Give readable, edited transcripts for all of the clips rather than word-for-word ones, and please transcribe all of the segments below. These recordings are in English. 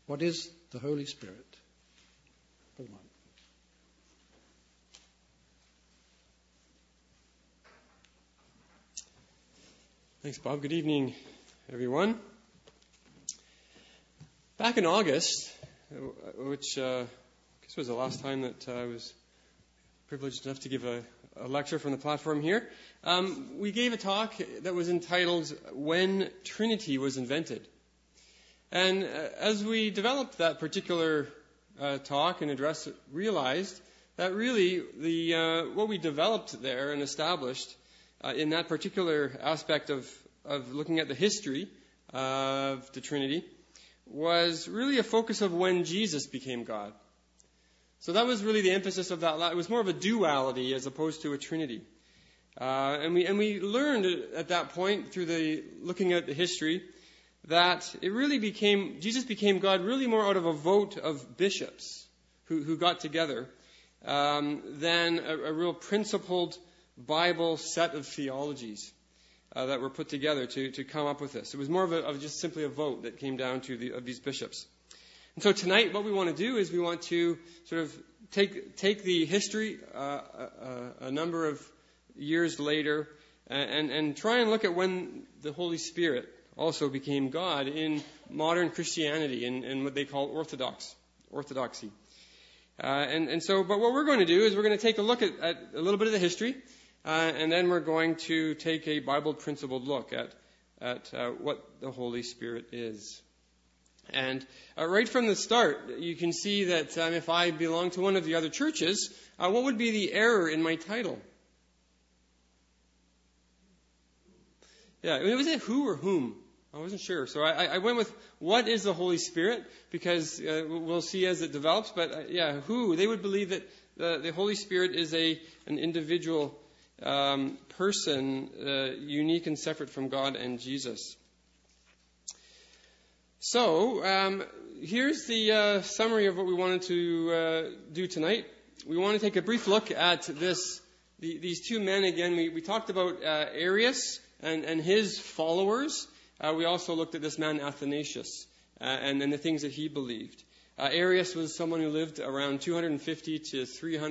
What is the Holy Spirit? Brother Mark. Thanks, Bob. Good evening, everyone. Back in August, which I guess was the last time that I was privileged enough to give a lecture from the platform here, we gave a talk that was entitled When Trinity Was Invented. And as we developed that particular talk and address, realized that really what we developed there and established in that particular aspect of looking at the history of the Trinity was really a focus of when Jesus became God. So that was really the emphasis of that. It was more of a duality as opposed to a Trinity. And we learned at that point through looking at the history that it really Jesus became God really more out of a vote of bishops who got together than a real principled Bible set of theologies that were put together to come up with this. It was more of just simply a vote that came down to of these bishops. And so tonight what we want to do is we want to sort of take the history a number of years later and try and look at when the Holy Spirit also became God in modern Christianity and what they call orthodoxy. But what we're going to do is we're going to take a look at a little bit of the history, and then we're going to take a Bible principled look at what the Holy Spirit is. And right from the start, you can see that if I belong to one of the other churches, what would be the error in my title? Yeah, was it who or whom? I wasn't sure. So I went with what is the Holy Spirit, because we'll see as it develops. But who? They would believe that the Holy Spirit is an individual person, unique and separate from God and Jesus. So here's the summary of what we wanted to do tonight. We want to take a brief look at these two men again. We talked about Arius and his followers. We also looked at this man Athanasius and the things that he believed. Arius was someone who lived around 250 to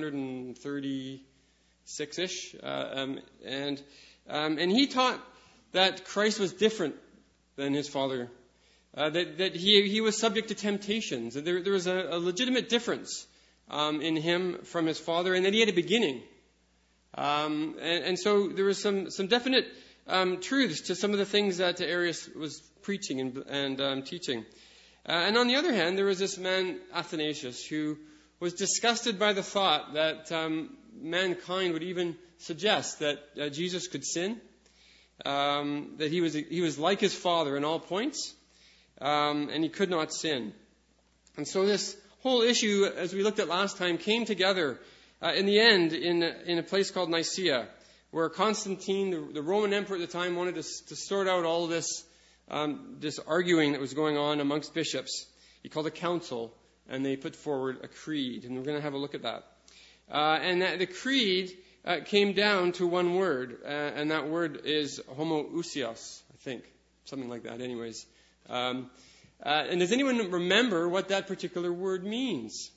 336-ish, and he taught that Christ was different than his father, that he was subject to temptations, that there was a legitimate difference in him from his father, and that he had a beginning. And so there was some definite truths to some of the things that Arius was preaching and teaching. And on the other hand, there was this man Athanasius who was disgusted by the thought that mankind would even suggest that Jesus could sin, that he was like his father in all points, and he could not sin. And so this whole issue, as we looked at last time, came together in the end in a place called Nicaea, where Constantine, the Roman emperor at the time, wanted to sort out all this arguing that was going on amongst bishops. He called a council, and they put forward a creed, and we're going to have a look at that. And the creed came down to one word, and that word is homoousios, I think, something like that. Anyways, and does anyone remember what that particular word means?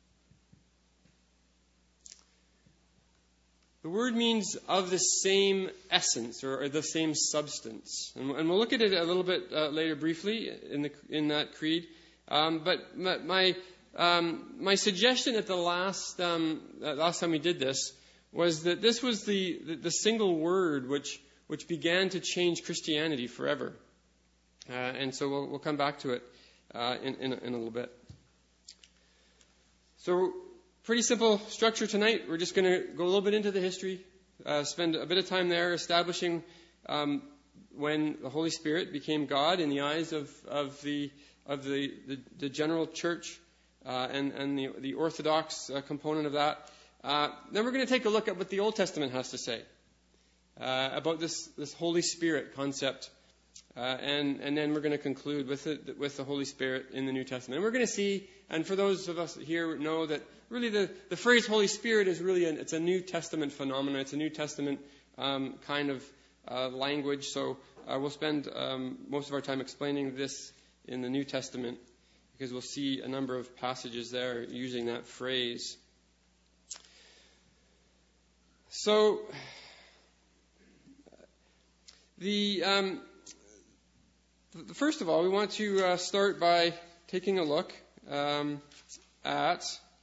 The word means of the same essence or the same substance, and we'll look at it a little bit later, briefly in that creed. But my suggestion at the last time we did this was that this was the single word which began to change Christianity forever, and so we'll come back to it in a little bit. So. Pretty simple structure tonight. We're just going to go a little bit into the history, spend a bit of time there establishing when the Holy Spirit became God in the eyes of the general church and the Orthodox component of that. Then we're going to take a look at what the Old Testament has to say about this Holy Spirit concept, and then we're going to conclude with the Holy Spirit in the New Testament. And we're going to see, and for those of us here know that really the phrase Holy Spirit is really it's a New Testament phenomenon. It's a New Testament kind of language. So we'll spend most of our time explaining this in the New Testament because we'll see a number of passages there using that phrase. So, first of all, we want to start by taking a look at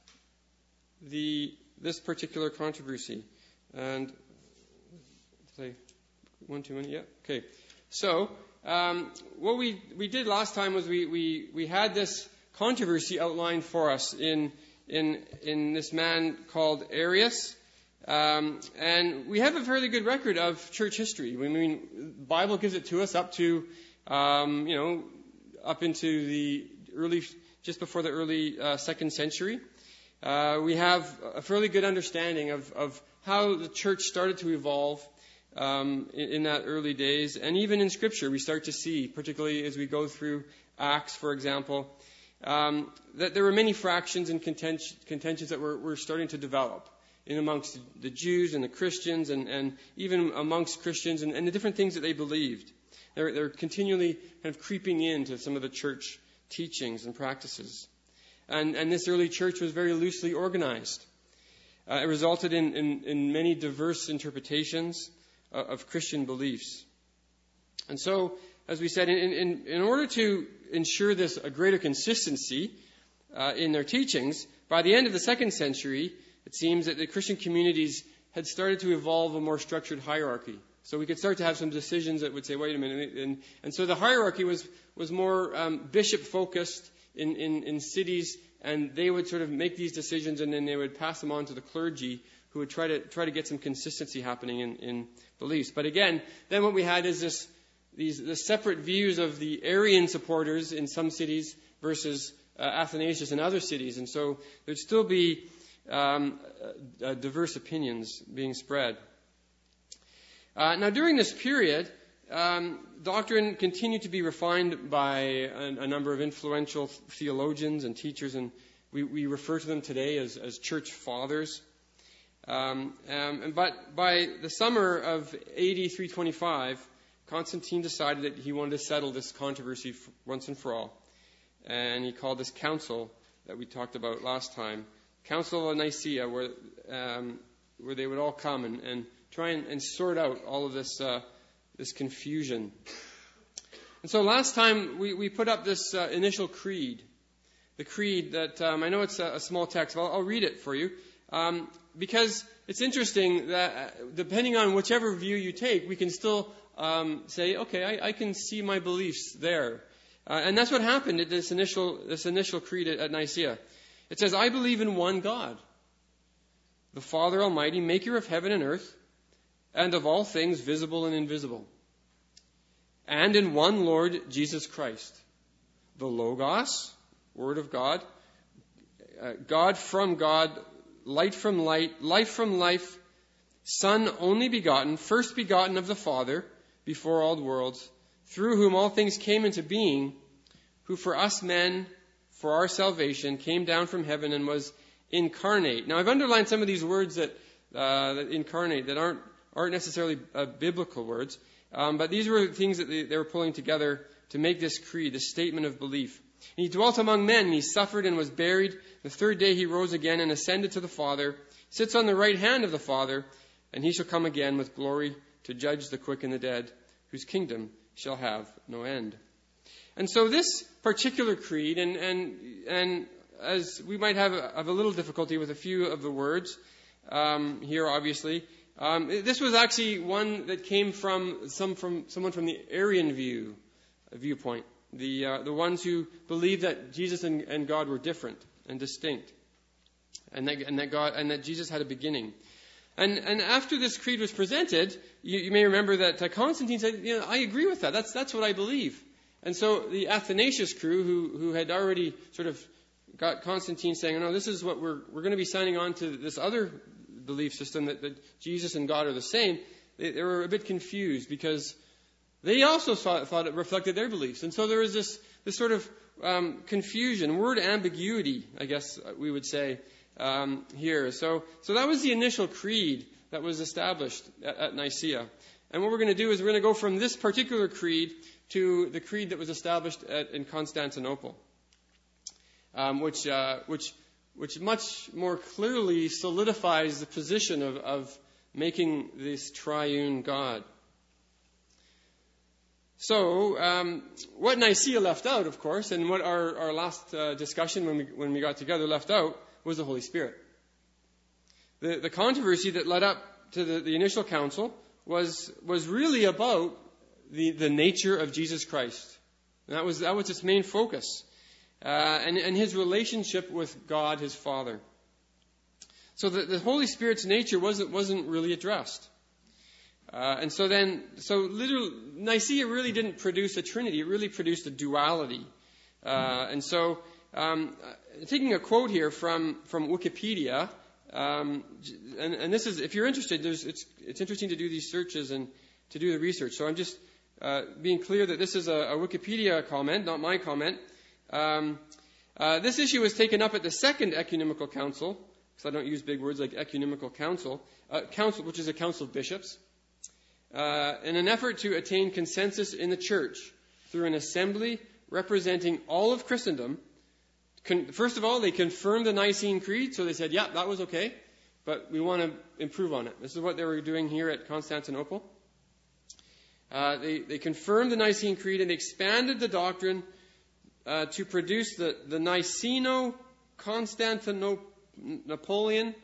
this particular controversy. And did I one too many? Yeah. Okay. So what we did last time was we had this controversy outlined for us in this man called Arius. And we have a fairly good record of church history. I mean, the Bible gives it to us up to, up into the just before the early 2nd century. We have a fairly good understanding of how the church started to evolve in that early days. And even in Scripture, we start to see, particularly as we go through Acts, for example, that there were many fractions and contentions that were starting to develop in amongst the Jews and the Christians, and even amongst Christians and the different things that they believed. They're continually kind of creeping into some of the church teachings and practices. And this early church was very loosely organized. It resulted in many diverse interpretations of Christian beliefs. And so, as we said, in order to ensure a greater consistency in their teachings, by the end of the 2nd century, it seems that the Christian communities had started to evolve a more structured hierarchy. So we could start to have some decisions that would say, wait a minute. And so the hierarchy was more bishop-focused in cities, and they would sort of make these decisions, and then they would pass them on to the clergy, who would try to get some consistency happening in beliefs. But again, then what we had is the separate views of the Arian supporters in some cities versus Athanasius in other cities. And so there'd still be diverse opinions being spread. Now, during this period, doctrine continued to be refined by a number of influential theologians and teachers, and we refer to them today as church fathers. But by the summer of AD 325, Constantine decided that he wanted to settle this controversy once and for all. And he called this council that we talked about last time, Council of Nicaea, where they would all come and try and sort out all of this confusion. And so last time we put up this initial creed, the creed that I know it's a small text, but I'll read it for you, because it's interesting that depending on whichever view you take, we can still say, okay, I can see my beliefs there. And that's what happened at this initial creed at Nicaea. It says, I believe in one God, the Father Almighty, maker of heaven and earth, and of all things visible and invisible, and in one Lord Jesus Christ, the Logos, Word of God, God from God, light from light, life from life, Son only begotten, first begotten of the Father, before all the worlds, through whom all things came into being, who for us men, for our salvation, came down from heaven and was incarnate. Now, I've underlined some of these words that incarnate that aren't necessarily biblical words, but these were things that they were pulling together to make this creed, this statement of belief. And he dwelt among men, and he suffered and was buried. The third day he rose again and ascended to the Father, sits on the right hand of the Father, and he shall come again with glory to judge the quick and the dead, whose kingdom shall have no end. And so this particular creed, and as we might have a little difficulty with a few of the words here, obviously, this was actually one that came from someone from the Arian viewpoint, the ones who believed that Jesus and God were different and distinct, and that Jesus had a beginning. And after this creed was presented, you may remember that Constantine said, I agree with that. That's what I believe. And so the Athanasius crew, who had already sort of got Constantine saying, no, this is what we're going to be signing on to this other belief system that Jesus and God are the same, they were a bit confused because they also thought it reflected their beliefs. And so there was this sort of confusion, word ambiguity, I guess we would say, here. So that was the initial creed that was established at Nicaea. And what we're going to do is we're going to go from this particular creed to the creed that was established in Constantinople. which much more clearly solidifies the position of making this triune God. So, what Nicaea left out, of course, and what our last discussion when we got together left out, was the Holy Spirit. The controversy that led up to the initial council was really about the nature of Jesus Christ. And that was its main focus, and his relationship with God, his Father. So the Holy Spirit's nature wasn't really addressed. And so literally, Nicaea really didn't produce a Trinity. It really produced a duality. And so, taking a quote here from Wikipedia, and this is, if you're interested, it's interesting to do these searches and to do the research. So I'm just being clear that this is a Wikipedia comment, not my comment. This issue was taken up at the Second Ecumenical Council, because I don't use big words like ecumenical council, which is a council of bishops, in an effort to attain consensus in the church through an assembly representing all of Christendom. First of all, they confirmed the Nicene Creed, so they said, yeah, that was okay, but we want to improve on it. This is what they were doing here at Constantinople. They confirmed the Nicene Creed and expanded the doctrine to produce the Niceno-Constantinopolitan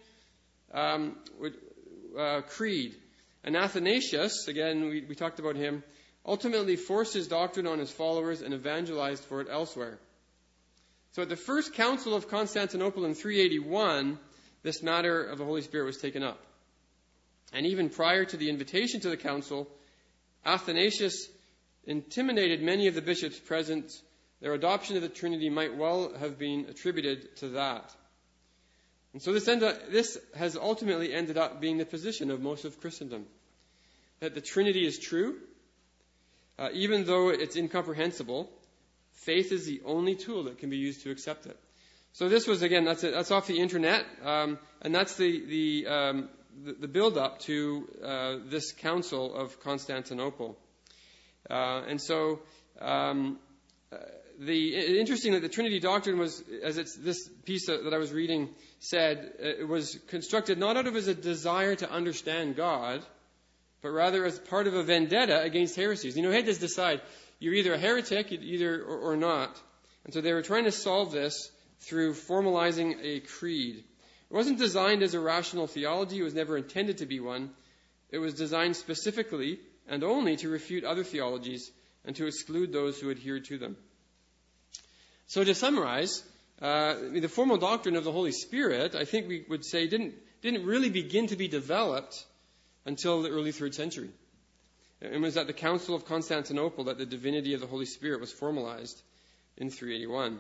Creed. And Athanasius, again, we talked about him, ultimately forced his doctrine on his followers and evangelized for it elsewhere. So at the first Council of Constantinople in 381, this matter of the Holy Spirit was taken up. And even prior to the invitation to the council, Athanasius intimidated many of the bishops present. Their adoption of the Trinity might well have been attributed to that. And so this has ultimately ended up being the position of most of Christendom, that the Trinity is true, even though it's incomprehensible. Faith is the only tool that can be used to accept it. So this was, again, that's off the internet, and that's the build-up to this Council of Constantinople. Interesting that the Trinity doctrine was, this piece that I was reading said, it was constructed not out of as a desire to understand God, but rather as part of a vendetta against heresies. You had to decide, you're either a heretic, or not. And so they were trying to solve this through formalizing a creed. It wasn't designed as a rational theology. It was never intended to be one. It was designed specifically and only to refute other theologies and to exclude those who adhered to them. So to summarize, the formal doctrine of the Holy Spirit, I think we would say, didn't really begin to be developed until the early 3rd century. It was at the Council of Constantinople that the divinity of the Holy Spirit was formalized in 381.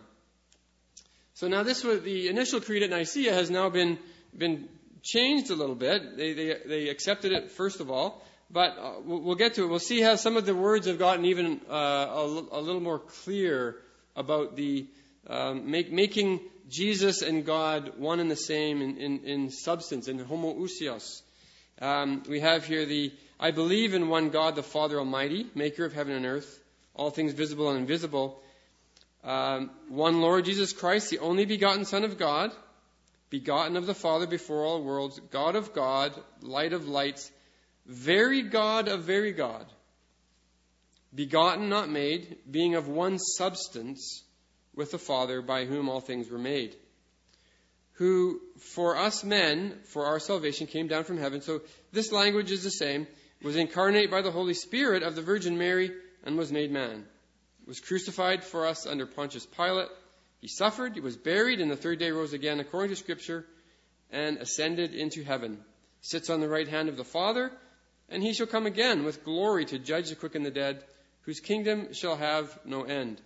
So now the initial creed at Nicaea has now been changed a little bit. They accepted it first of all, but we'll get to it. We'll see how some of the words have gotten even a little more clear about the making Jesus and God one and the same in substance, in homoousios. We have here I believe in one God, the Father Almighty, maker of heaven and earth, all things visible and invisible. One Lord Jesus Christ, the only begotten Son of God, begotten of the Father before all worlds, God of God, light of lights, very God of very God, begotten, not made, being of one substance with the Father, by whom all things were made, who for us men, for our salvation, came down from heaven. So this language is the same. Was incarnate by the Holy Spirit of the Virgin Mary and was made man. Was crucified for us under Pontius Pilate. He suffered, he was buried, and the 3rd day rose again according to Scripture, and ascended into heaven. Sits on the right hand of the Father, and he shall come again with glory to judge the quick and the dead, whose kingdom shall have no end.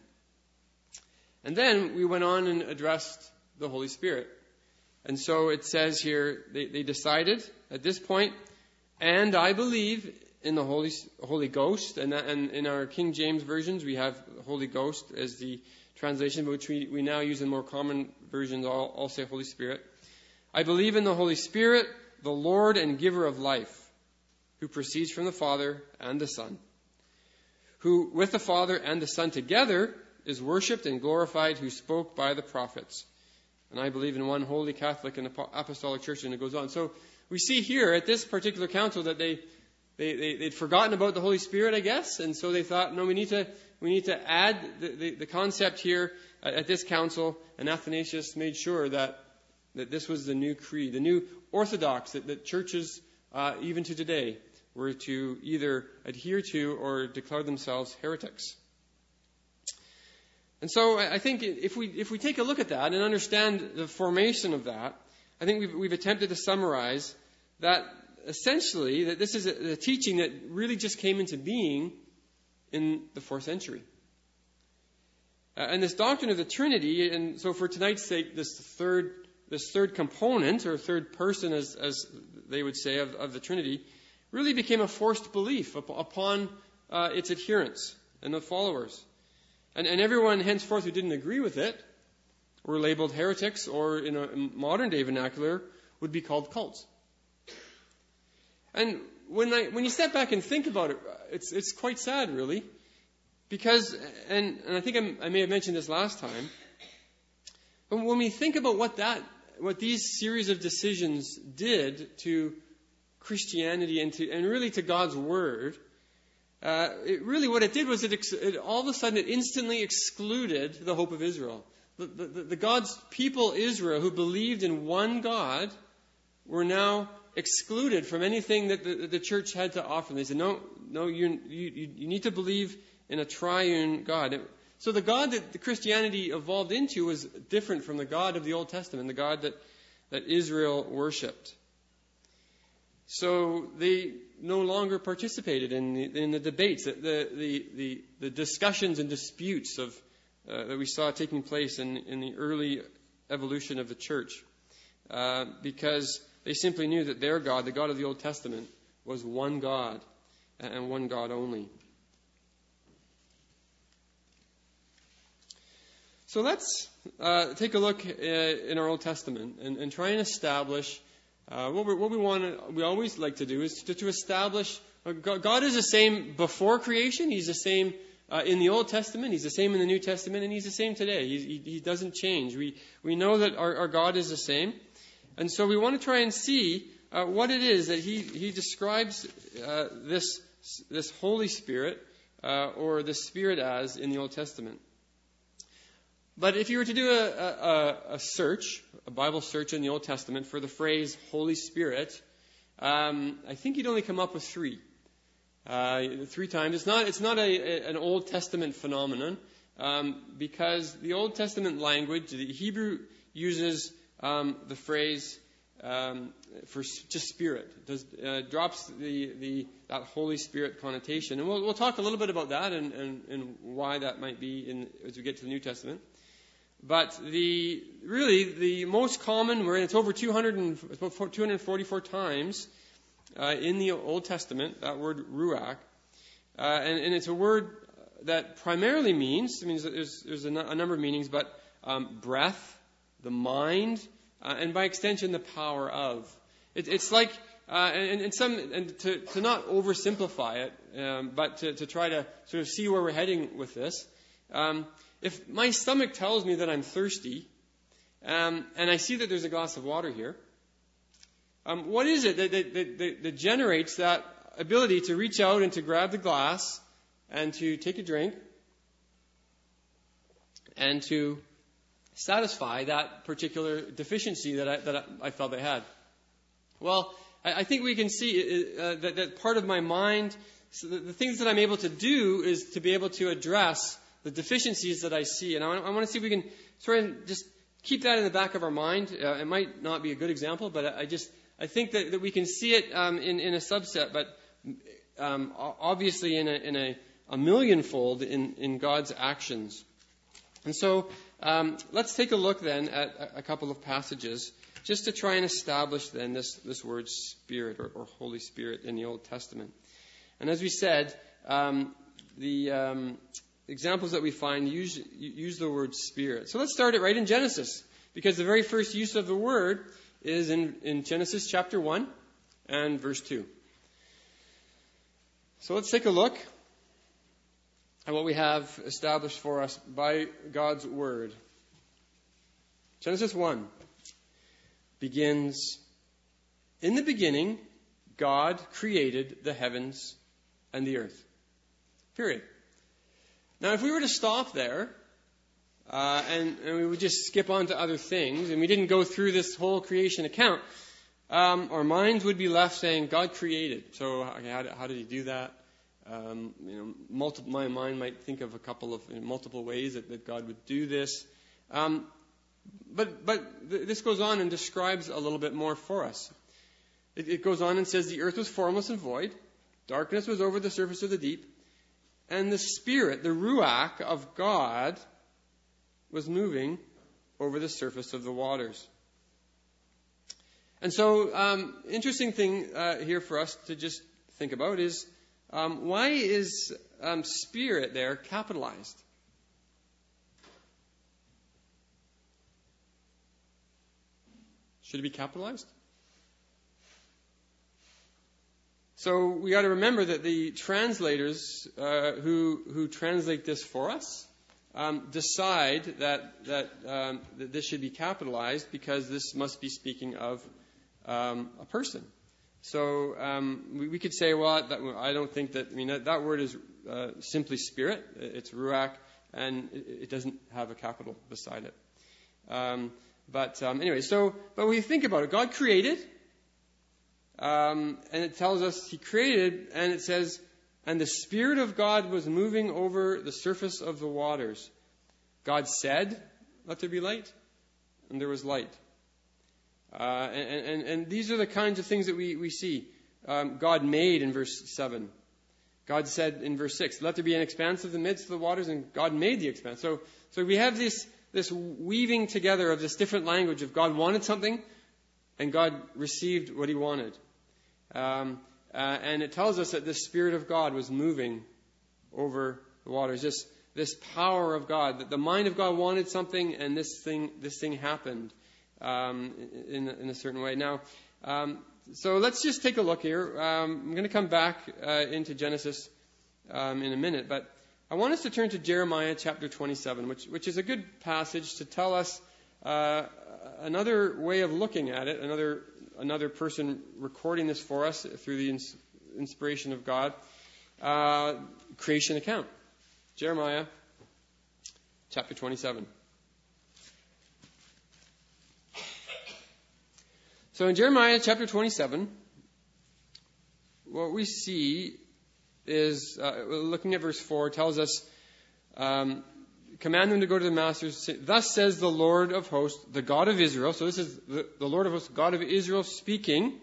And then we went on and addressed the Holy Spirit. And so it says here, they decided at this point, and I believe in the Holy Ghost, and in our King James versions we have Holy Ghost as the translation, which we now use in more common versions, all say Holy Spirit. I believe in the Holy Spirit, the Lord and giver of life, who proceeds from the Father and the Son, who with the Father and the Son together is worshipped and glorified who spoke by the prophets. And I believe in one holy Catholic and apostolic church, and it goes on. So we see here at this particular council that they'd forgotten about the Holy Spirit, I guess, and so they thought, no, we need to add the concept here at this council, and Athanasius made sure that this was the new creed, the new orthodox that churches, even to today, were to either adhere to or declare themselves heretics. And so I think if we take a look at that and understand the formation of that, I think we've attempted to summarize that essentially that this is a teaching that really just came into being in the 4th century. And this doctrine of the Trinity, and so for tonight's sake, this third component, or third person, as they would say, of the Trinity, really became a forced belief upon its adherents and the followers. And everyone henceforth who didn't agree with it were labeled heretics, or in a modern day vernacular, would be called cults. And when you step back and think about it, it's quite sad, really, because, and I think I may have mentioned this last time, but when we think about what these series of decisions did to Christianity and really to God's Word, what it did was it all of a sudden it instantly excluded the hope of Israel. The God's people Israel, who believed in one God, were now excluded from anything that the church had to offer. They said, no, you need to believe in a triune God. So the God that the Christianity evolved into was different from the God of the Old Testament, the God that Israel worshipped. So they no longer participated in the debates, the discussions and disputes that we saw taking place in the early evolution of the church, because they simply knew that their God, the God of the Old Testament, was one God and one God only. So let's take a look in our Old Testament and try and establish what we always like to do is to establish God is the same before creation. He's the same in the Old Testament. He's the same in the New Testament, and He's the same today. He doesn't change. We know that our God is the same, and so we want to try and see what it is that He describes this Holy Spirit or the Spirit as in the Old Testament. But if you were to do a search, a Bible search in the Old Testament for the phrase Holy Spirit, I think you'd only come up with 3. 3 times. It's not an Old Testament phenomenon, because the Old Testament language, the Hebrew uses the phrase for just Spirit. It drops that Holy Spirit connotation, and we'll talk a little bit about that and why that might be as we get to the New Testament. But the most common, it's over 244 times in the Old Testament, that word ruach, and it's a word that primarily means there's a number of meanings, but breath, the mind, and by extension the power of. It's like to not oversimplify it, but to try to sort of see where we're heading with this. If my stomach tells me that I'm thirsty, and I see that there's a glass of water here, what is it that generates that ability to reach out and to grab the glass and to take a drink and to satisfy that particular deficiency that I felt I had? Well, I think we can see that part of my mind, so the things that I'm able to do is to be able to address the deficiencies that I see. And I want to see if we can sort of just keep that in the back of our mind. It might not be a good example, but I think that we can see it in a subset, but obviously in a millionfold in God's actions. And so let's take a look then at a couple of passages just to try and establish then this word Spirit or Holy Spirit in the Old Testament. And as we said, the examples that we find use the word Spirit. So let's start it right in Genesis, because the very first use of the word is in Genesis chapter 1 and verse 2. So let's take a look. at what we have established for us by God's Word. Genesis 1 begins, "In the beginning, God created the heavens and the earth." Period. Now, if we were to stop there, and we would just skip on to other things, and we didn't go through this whole creation account, our minds would be left saying, God created. So how did he do that? My mind might think of a couple of multiple ways that God would do this. But this goes on and describes a little bit more for us. It goes on and says, the earth was formless and void. Darkness was over the surface of the deep. And the Spirit, the Ruach of God, was moving over the surface of the waters. And so, interesting thing here for us to just think about is, why is Spirit there capitalized? Should it be capitalized? So we got to remember that the translators who translate this for us decide that this should be capitalized because this must be speaking of a person. So we could say, well, I don't think that. I mean, that word is simply spirit. It's ruach, and it doesn't have a capital beside it. But when you think about it, God created. And it tells us he created, and it says, and the Spirit of God was moving over the surface of the waters. God said, let there be light, and there was light. And these are the kinds of things that we see. God made in verse 7. God said in verse 6, let there be an expanse of the midst of the waters, and God made the expanse. So we have this weaving together of this different language of God wanted something, and God received what he wanted. And it tells us that the Spirit of God was moving over the waters. This power of God, that the mind of God wanted something, and this thing happened in a certain way. Now, so let's just take a look here. I'm going to come back into Genesis in a minute, but I want us to turn to Jeremiah chapter 27, which is a good passage to tell us another way of looking at it, another person recording this for us through the inspiration of God, creation account. Jeremiah chapter 27. So in Jeremiah chapter 27, what we see is, looking at verse 4, tells us, command them to go to the masters. Thus says the Lord of hosts, the God of Israel. So this is the Lord of hosts, God of Israel speaking.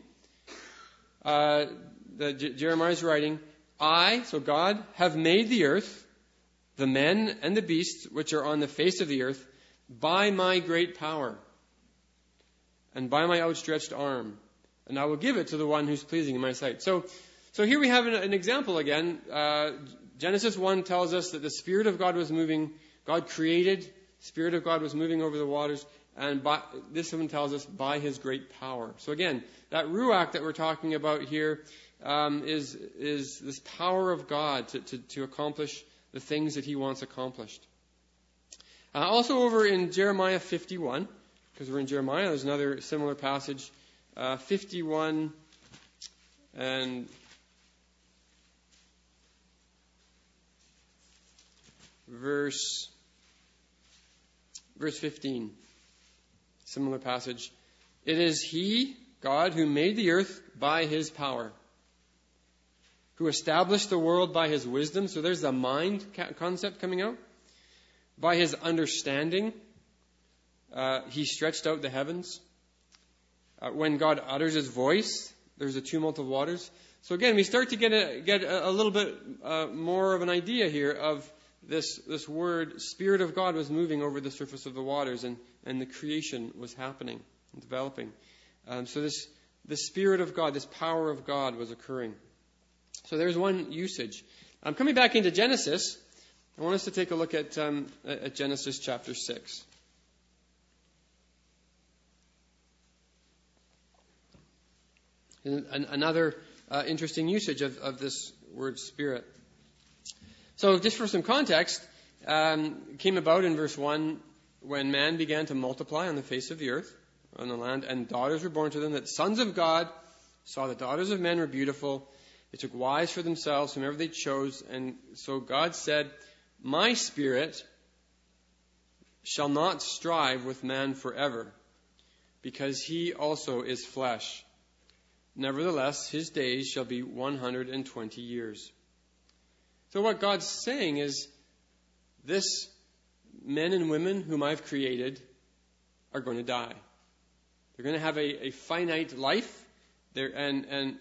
Jeremiah is writing, I, so God, have made the earth, the men and the beasts which are on the face of the earth, by my great power and by my outstretched arm. And I will give it to the one who's pleasing in my sight. So here we have an example again. Genesis 1 tells us that the Spirit of God was moving. God created. Spirit of God was moving over the waters. And this one tells us by his great power. So again, that ruach that we're talking about here is this power of God to accomplish the things that he wants accomplished. Also over in Jeremiah 51, because we're in Jeremiah, there's another similar passage, 51 and verse 15. Similar passage. It is he, God, who made the earth by his power, who established the world by his wisdom. So there's the mind concept coming out. By his understanding, he stretched out the heavens. When God utters his voice, there's a tumult of waters. So again, we start to get a little bit more of an idea here of this word, Spirit of God was moving over the surface of the waters, and the creation was happening and developing. So the Spirit of God, this power of God was occurring. So there's one usage. Coming back into Genesis, I want us to take a look at Genesis chapter 6. Another interesting usage of this word Spirit. So just for some context, came about in verse 1 when man began to multiply on the face of the earth, on the land, and daughters were born to them, that sons of God saw the daughters of men were beautiful. They took wives for themselves, whomever they chose. And so God said, my spirit shall not strive with man forever, because he also is flesh. Nevertheless, his days shall be 120 years. So what God's saying is, this men and women whom I've created are going to die. They're going to have a finite life. And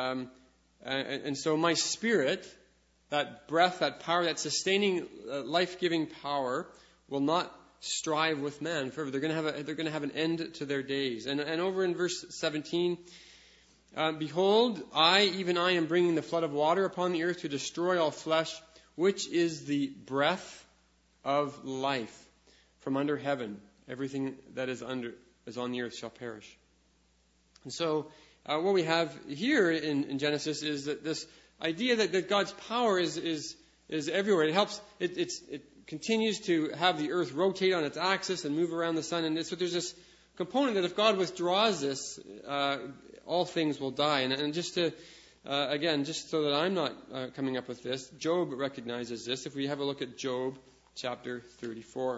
so my spirit, that breath, that power, that sustaining, life-giving power, will not strive with man forever. They're going to have an end to their days. And over in verse 17, behold, even I am bringing the flood of water upon the earth to destroy all flesh, which is the breath of life from under heaven. Everything that is on the earth shall perish. And so what we have here in Genesis is that this idea that God's power is everywhere. It helps. It continues to have the earth rotate on its axis and move around the sun. And so there's this component that if God withdraws this, all things will die. And just to again, just so that I'm not coming up with this, Job recognizes this. If we have a look at Job chapter 34.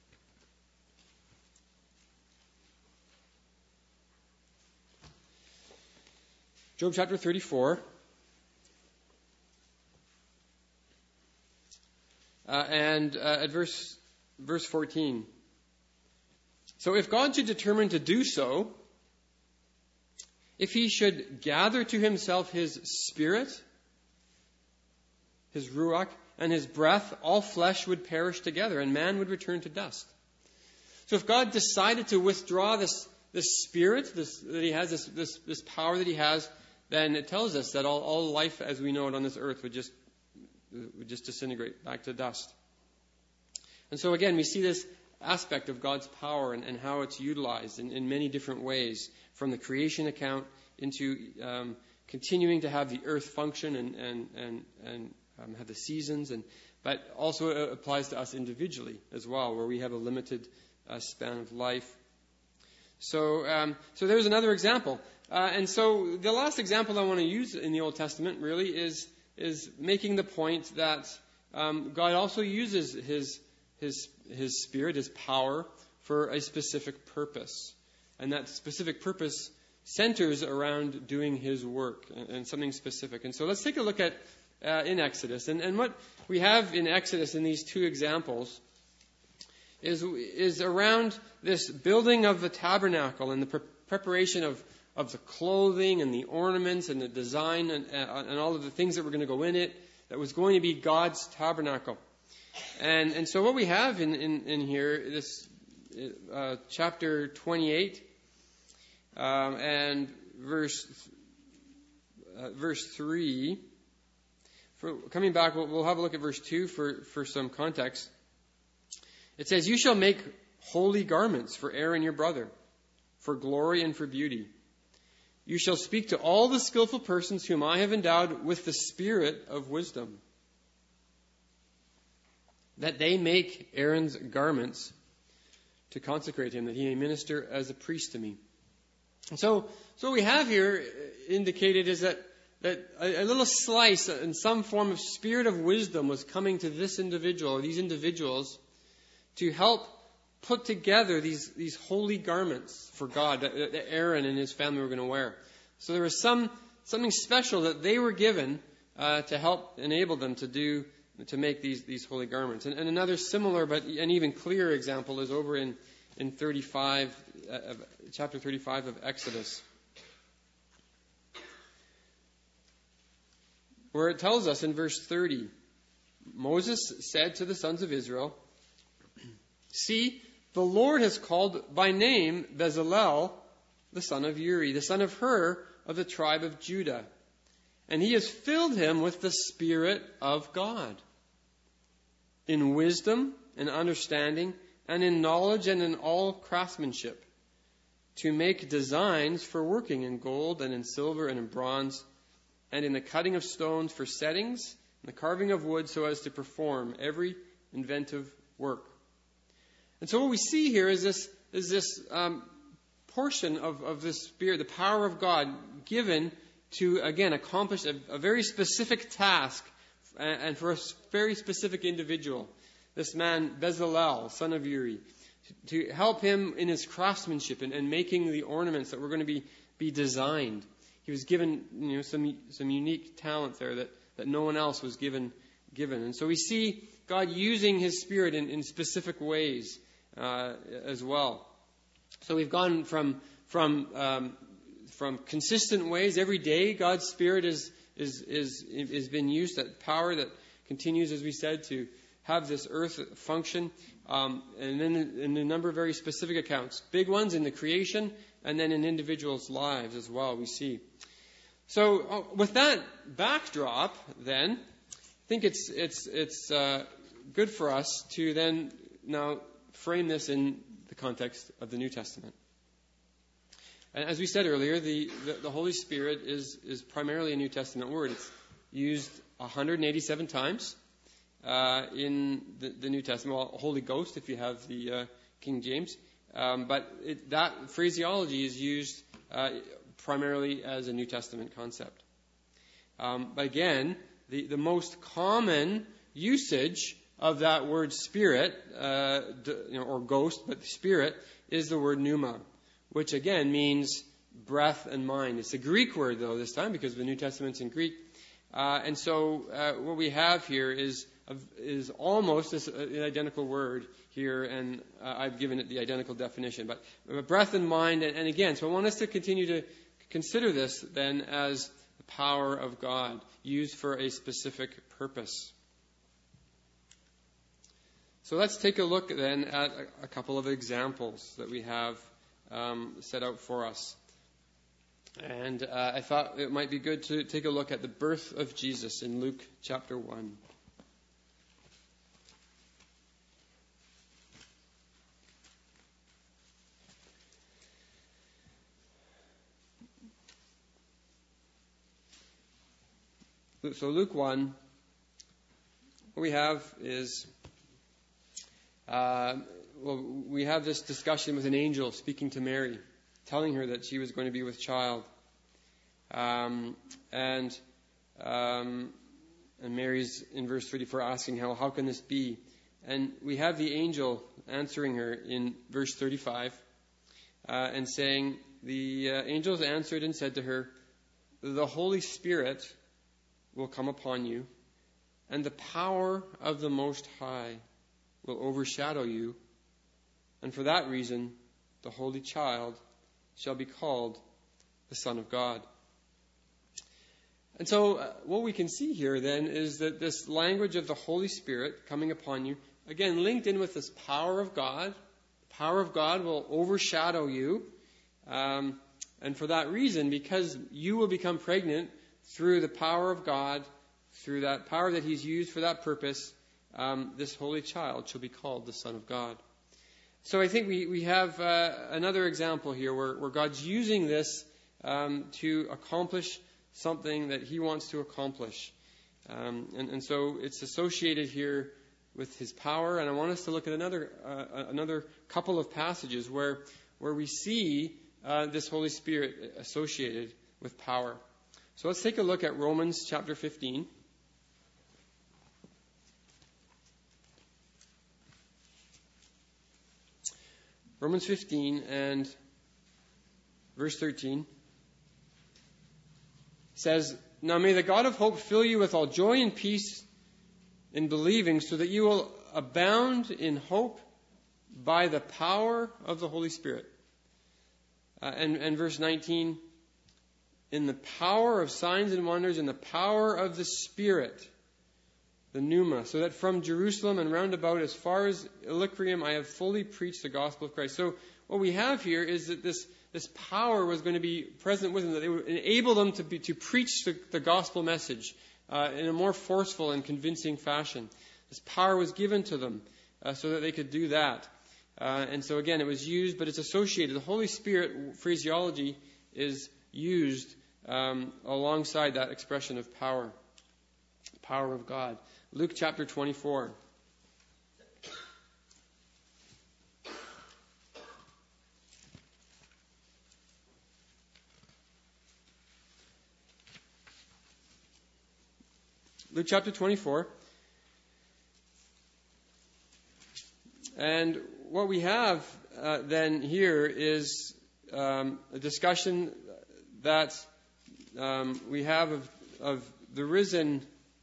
Job chapter 34. And at verse 14. So if God should determine to do so, if he should gather to himself his spirit, his ruach, and his breath, all flesh would perish together, and man would return to dust. So if God decided to withdraw this spirit that he has, this power that he has, then it tells us that all life as we know it on this earth would just disintegrate back to dust. And so again, we see this aspect of God's power and how it's utilized in many different ways, from the creation account into continuing to have the earth function and have the seasons, but also it applies to us individually as well, where we have a limited span of life. So there's another example. And so the last example I want to use in the Old Testament really is making the point that God also uses his spirit, his power, for a specific purpose. And that specific purpose centers around doing his work and something specific. And so let's take a look at in Exodus. And what we have in Exodus in these two examples is around this building of the tabernacle and the preparation of the clothing and the ornaments and the design and all of the things that were going to go in it, that was going to be God's tabernacle. And so what we have in here, this chapter 28 and verse 3. Coming back, we'll have a look at verse 2 for some context. It says, "You shall make holy garments for Aaron your brother, for glory and for beauty. You shall speak to all the skillful persons whom I have endowed with the spirit of wisdom, that they make Aaron's garments to consecrate him, that he may minister as a priest to me." And so what we have here indicated is that a little slice in some form of spirit of wisdom was coming to this individual or these individuals to help put together these holy garments for God that Aaron and his family were going to wear. So there was something special that they were given to help enable them to make these holy garments. And another similar but an even clearer example is over in 35, chapter 35 of Exodus, where it tells us in verse 30, Moses said to the sons of Israel, "See, the Lord has called by name Bezalel, the son of Uri, the son of Hur of the tribe of Judah. And he has filled him with the Spirit of God, in wisdom and understanding, and in knowledge and in all craftsmanship, to make designs for working in gold and in silver and in bronze, and in the cutting of stones for settings and the carving of wood so as to perform every inventive work. And so what we see here is this portion of this Spirit, the power of God, given to, again, accomplish a very specific task and for a very specific individual. This man, Bezalel, son of Uri, to help him in his craftsmanship and making the ornaments that were going to be designed. He was given some unique talent there that no one else was given. And so we see God using His Spirit in specific ways as well. So we've gone from consistent ways every day. God's Spirit is been used, that power that continues, as we said, to have this earth function. And then in a number of very specific accounts, big ones in the creation, and then in individuals' lives as well, we see. So with that backdrop, then, I think it's good for us to then now frame this in the context of the New Testament. And as we said earlier, the Holy Spirit is primarily a New Testament word. It's used 187 times in the New Testament. Well, Holy Ghost, if you have the King James. But that phraseology is used primarily as a New Testament concept. But again, the most common usage of that word Spirit, or ghost, but Spirit, is the word pneuma, which again means breath and mind. It's a Greek word, though, this time, because the New Testament's in Greek. And so what we have here is almost an identical word here, and I've given it the identical definition. But breath and mind, and again, so I want us to continue to consider this then as the power of God used for a specific purpose. So let's take a look then at a couple of examples that we have set out for us. And I thought it might be good to take a look at the birth of Jesus in Luke chapter 1. So Luke 1, what we have is, we have this discussion with an angel speaking to Mary, telling her that she was going to be with child. And Mary's in verse 34 asking, how can this be? And we have the angel answering her in verse 35 and saying, the angels answered and said to her, the Holy Spirit will come upon you, and the power of the Most High will overshadow you, and for that reason the Holy Child shall be called the Son of God. And so what we can see here then is that this language of the Holy Spirit coming upon you, again linked in with this power of God. The power of God will overshadow you, and for that reason, because you will become pregnant through the power of God, through that power that He's used for that purpose, this Holy Child shall be called the Son of God. So I think we have another example here where God's using this to accomplish something that He wants to accomplish. And so it's associated here with His power. And I want us to look at another couple of passages where we see this Holy Spirit associated with power. So let's take a look at Romans chapter 15. Romans 15 and verse 13 says, now may the God of hope fill you with all joy and peace in believing, so that you will abound in hope by the power of the Holy Spirit. And verse 19, in the power of signs and wonders, in the power of the Spirit, the pneuma, so that from Jerusalem and round about as far as Illyricum I have fully preached the gospel of Christ. So what we have here is that this power was going to be present with them, that it would enable them to preach the gospel message in a more forceful and convincing fashion. This power was given to them so that they could do that. And so again, it was used, but it's associated. The Holy Spirit phraseology is used alongside that expression of power power of God. Luke chapter 24. Luke chapter 24. And what we have then here is a discussion that we have of the risen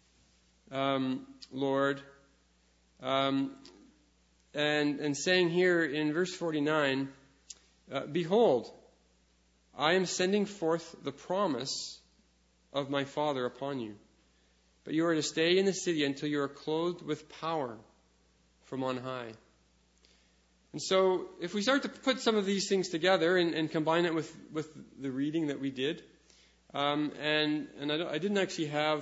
Lord, and saying here in verse 49, behold, I am sending forth the promise of my Father upon you. But you are to stay in the city until you are clothed with power from on high. And so if we start to put some of these things together and combine it with the reading that we did, and I didn't actually have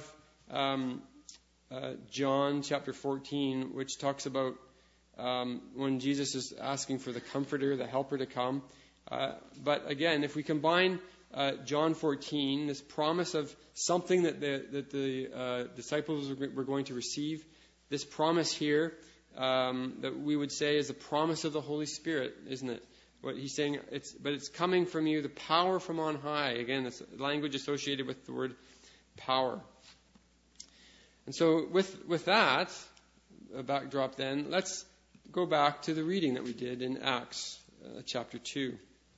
John chapter 14, which talks about when Jesus is asking for the Comforter, the Helper to come. But again, if we combine John 14, this promise of something that the disciples were going to receive, this promise here that we would say is the promise of the Holy Spirit, isn't it? What he's saying, it's coming from you, the power from on high. Again, it's language associated with the word power. And so with that backdrop then, let's go back to the reading that we did in Acts chapter 2.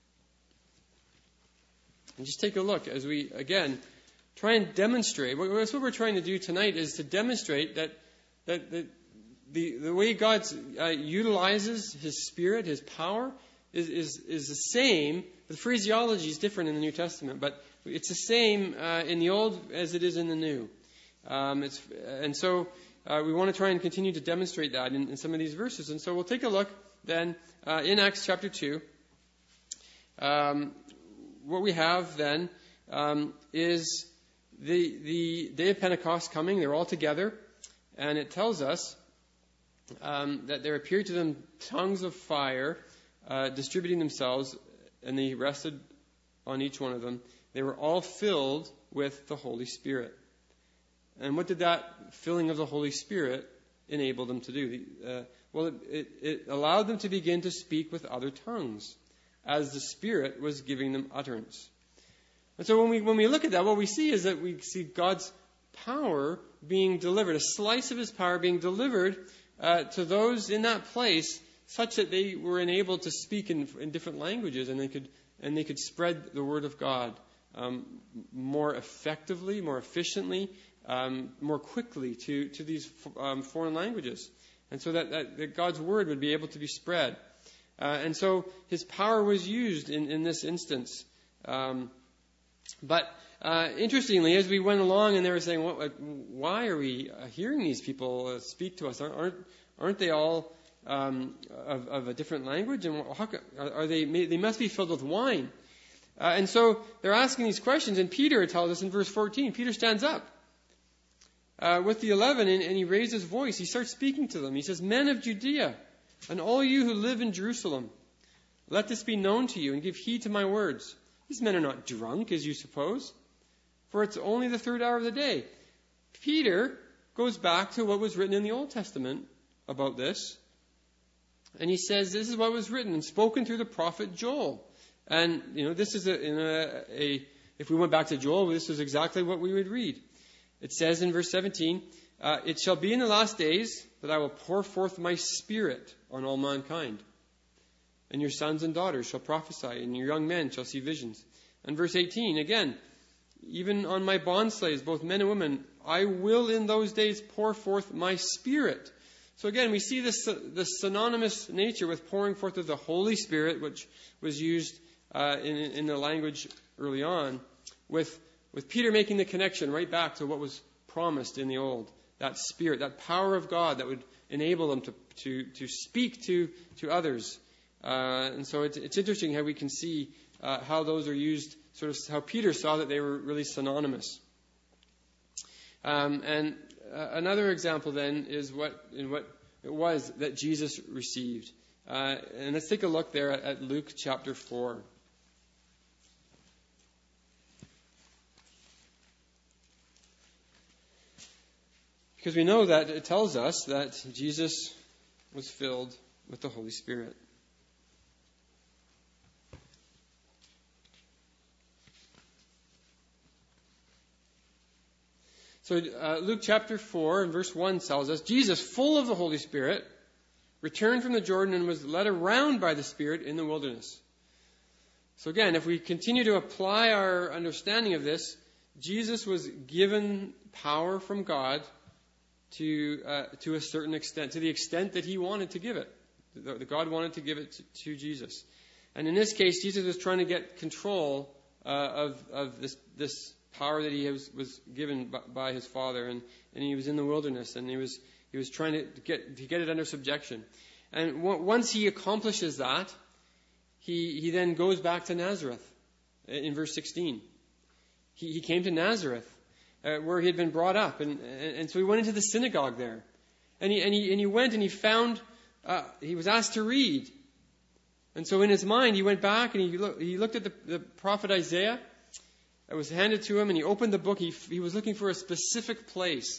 And just take a look as we, again, try and demonstrate. What we're trying to do tonight is to demonstrate that the way God utilizes His Spirit, His power, is the same. The phraseology is different in the New Testament, but it's the same in the Old as it is in the New. So we want to try and continue to demonstrate that in some of these verses. And so we'll take a look then in Acts chapter 2. What we have then is the day of Pentecost coming. They're all together. And it tells us that there appeared to them tongues of fire distributing themselves, and they rested on each one of them. They were all filled with the Holy Spirit. And what did that filling of the Holy Spirit enable them to do? It allowed them to begin to speak with other tongues as the Spirit was giving them utterance. And so when we look at that, what we see is that we see God's power being delivered, a slice of His power being delivered to those in that place, such that they were enabled to speak in different languages, and they could spread the word of God more effectively, more efficiently, more quickly to these foreign languages, and so that God's word would be able to be spread. And so His power was used in this instance. But interestingly, as we went along, and they were saying, "Why are we hearing these people speak to us? Aren't they all of a different language? And how are they? They must be filled with wine." And so they're asking these questions. And Peter tells us in verse 14. Peter stands up with the 11, and he raised his voice. He starts speaking to them. He says, "Men of Judea, and all you who live in Jerusalem, let this be known to you, and give heed to my words. These men are not drunk, as you suppose, for it's only the third hour of the day." Peter goes back to what was written in the Old Testament about this. And he says, this is what was written and spoken through the prophet Joel. And, this is if we went back to Joel, this is exactly what we would read. It says in verse 17, "It shall be in the last days that I will pour forth my Spirit on all mankind. And your sons and daughters shall prophesy, and your young men shall see visions." And verse 18, again, "Even on my bondslaves, both men and women, I will in those days pour forth my Spirit." So again, we see this synonymous nature with pouring forth of the Holy Spirit, which was used in the language early on, with Peter making the connection right back to what was promised in the Old. That Spirit, that power of God that would enable them to speak to others. And so it's interesting how we can see how those are used, sort of how Peter saw that they were really synonymous. And another example then is what it was that Jesus received. And let's take a look there at Luke chapter 4. Because we know that it tells us that Jesus was filled with the Holy Spirit. So Luke chapter 4 and verse 1 tells us, Jesus, full of the Holy Spirit, returned from the Jordan and was led around by the Spirit in the wilderness. So again, if we continue to apply our understanding of this, Jesus was given power from God to a certain extent, to the extent that he wanted to give it. That God wanted to give it to Jesus. And in this case, Jesus was trying to get control of this power that he was given by his Father, and he was in the wilderness, and he was trying to get it under subjection. And once he accomplishes that, he then goes back to Nazareth in verse 16. He came to Nazareth, where he had been brought up, and so he went into the synagogue there, and he went and he found he was asked to read, and so in his mind he went back and he looked at the prophet Isaiah. It was handed to him, and he opened the book. He was looking for a specific place,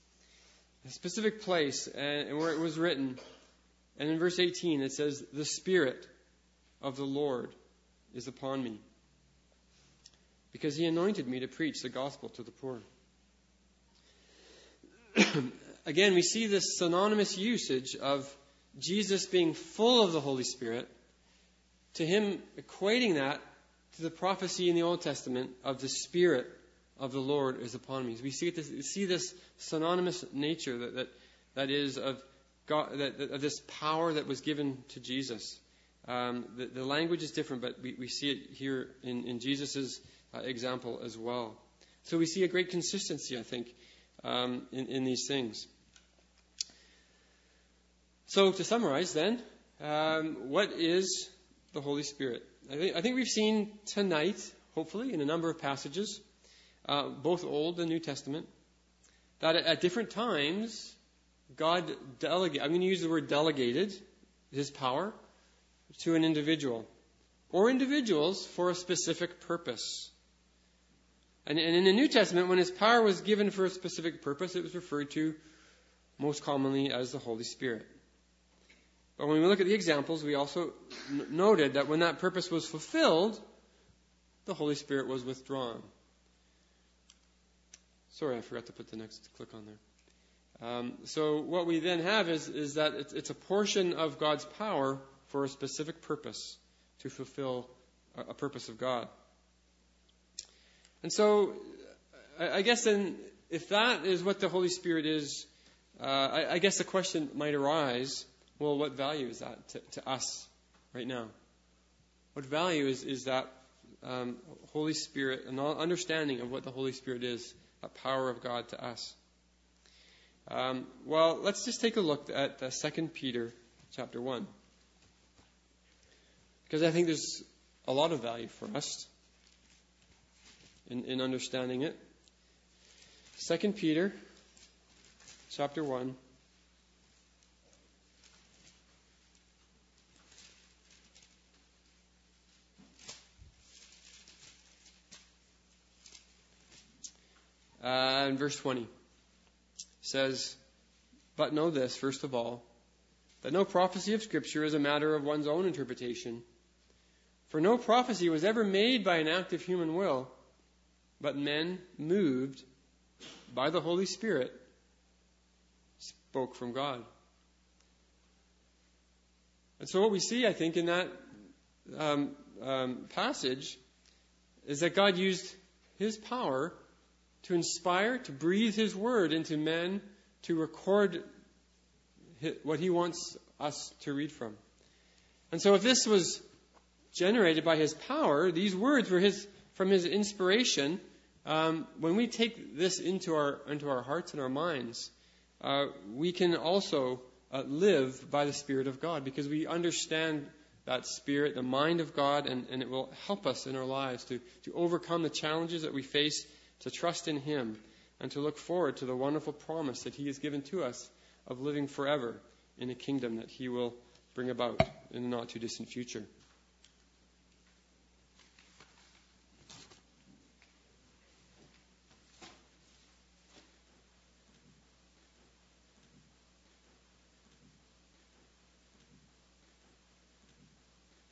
and where it was written. And in verse 18 it says, "The Spirit of the Lord is upon me, because he anointed me to preach the gospel to the poor." Again, we see this synonymous usage of Jesus being full of the Holy Spirit, to him equating that to the prophecy in the Old Testament of the Spirit of the Lord is upon me. So we see this synonymous nature that is of God, of this power that was given to Jesus. The language is different, but we see it here in Jesus' example as well. So we see a great consistency, I think, in these things. So to summarize then, what is the Holy Spirit? I think we've seen tonight, hopefully, in a number of passages, both Old and New Testament, that at different times, God delegated, I'm going to use the word delegated, his power to an individual, or individuals for a specific purpose. And in the New Testament, when his power was given for a specific purpose, it was referred to most commonly as the Holy Spirit. But when we look at the examples, we also noted that when that purpose was fulfilled, the Holy Spirit was withdrawn. Sorry, I forgot to put the next click on there. So what we then have is that it's a portion of God's power for a specific purpose to fulfill a purpose of God. And so I guess then, if that is what the Holy Spirit is, I guess the question might arise, well, what value is that to us right now? What value is that Holy Spirit, an understanding of what the Holy Spirit is, that power of God to us? Well, let's just take a look at 2 Peter chapter 1. Because I think there's a lot of value for us in understanding it. 2 Peter chapter 1. And verse 20 says, "But know this, first of all, that no prophecy of Scripture is a matter of one's own interpretation. For no prophecy was ever made by an act of human will, but men, moved by the Holy Spirit, spoke from God." And so what we see, I think, in that passage is that God used his power to inspire, to breathe his word into men, to record what he wants us to read from. And so if this was generated by his power, these words were from his inspiration, when we take this into our hearts and our minds, we can also live by the Spirit of God, because we understand that Spirit, the mind of God, and it will help us in our lives to overcome the challenges that we face, to trust in him, and to look forward to the wonderful promise that he has given to us of living forever in a kingdom that he will bring about in the not too distant future.